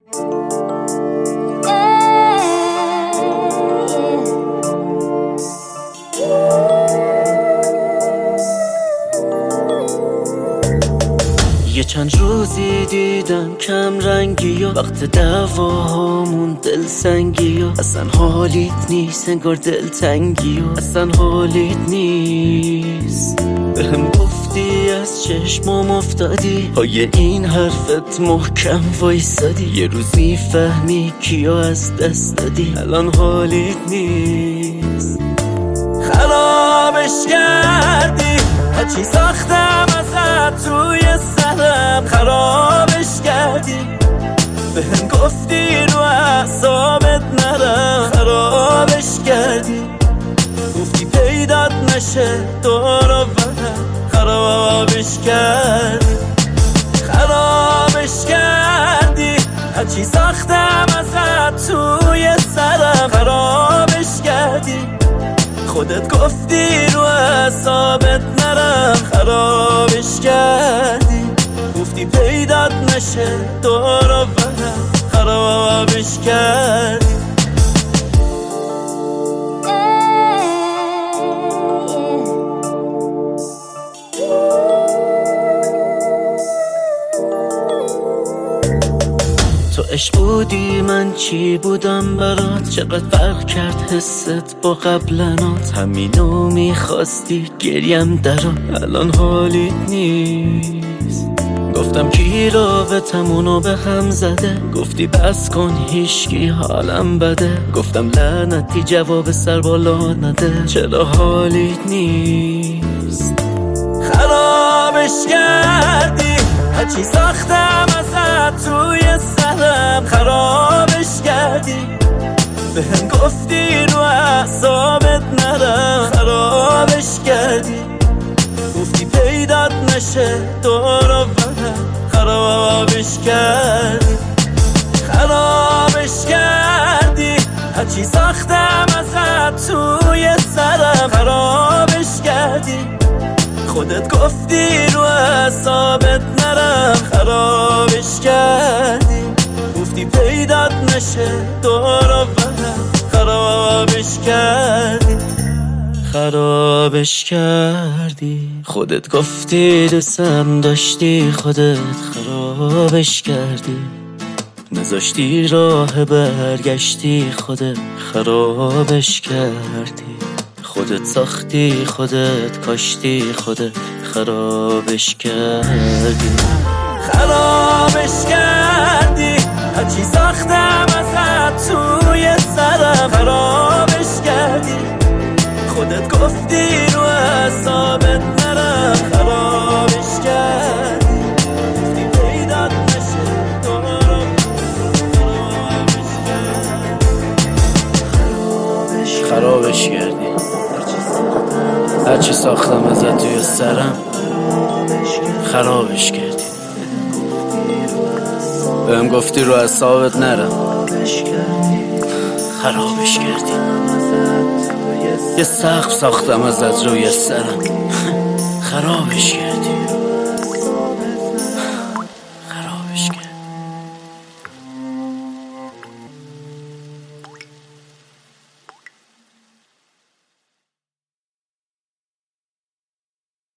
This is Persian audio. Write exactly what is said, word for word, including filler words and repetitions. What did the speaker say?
یه چند روزی دیدم کم رنگی و وقت دعواهامون دل سنگی و اصلا حالیت نیست، انگار دل تنگی و اصلا حالیت نیست. بهم گفتی از چشمام افتادی، پای این حرفت محکم وایسادی، یه روزی فهمی کیو از دست دادی، الان حالیت نیست. خرابش کردی، هرچی ساختم ازت توی سرم خرابش کردی، بهم گفتی رو اعصابت نرم خرابش کردی، گفتی پیدات نشه دور و برم خرابش کردی. خرابش کردی، هرچی ساختم ازت توی سرم خرابش کردی، خودت گفتی رو اعصابت نرم خرابش کردی، گفتی پیدات نشه دور و برم خرابش کردی. تو عشق بودی، من چی بودم برات؟ چقدر فرق کرد حست با قبلنات، همینو میخواستی گریم درات، الان حالیت نیست. گفتم کی رابطمونو به هم زده، گفتی بس کن هیچکی حالم بده، گفتم لعنتی جواب سر بالا نده، چرا حالیت نیست. خرابش کردی، هرچی ساختم ازت توی سرم خرابش کردی، بهم گفتی رو اعصابت نرم خرابش کردی، گفتی پیدات نشه دور و برم خرابش کردی. خرابش کردی، هرچی ساختم ازت توی سرم خرابش کردی، خودت گفتی رو اعصابت نرم خرابش کردی، گفتی پیدات نشه دور و برم خرابش کردی. خرابش کردی، خودت گفتی دوستم داشتی، خودت خرابش کردی، نذاشتی راه برگشتی، خودت خرابش کردی، خودت ساختی خودت کاشتی، خودت خرابش کردی. خرابش کردی، هرچی ساختم ازت توی سرم خرابش کردی، خودت گفتی رو اعصابت نرم خرابش کردی، گفتی پیدات نشه دور و خرابش کردی. خرابش کردی، هرچی ساختم ازت توی سرم خرابش کردی، بهم گفتی رو اعصابت نرم خرابش کردی، یه سقف ساختم ازت روی سرم خرابش کردی.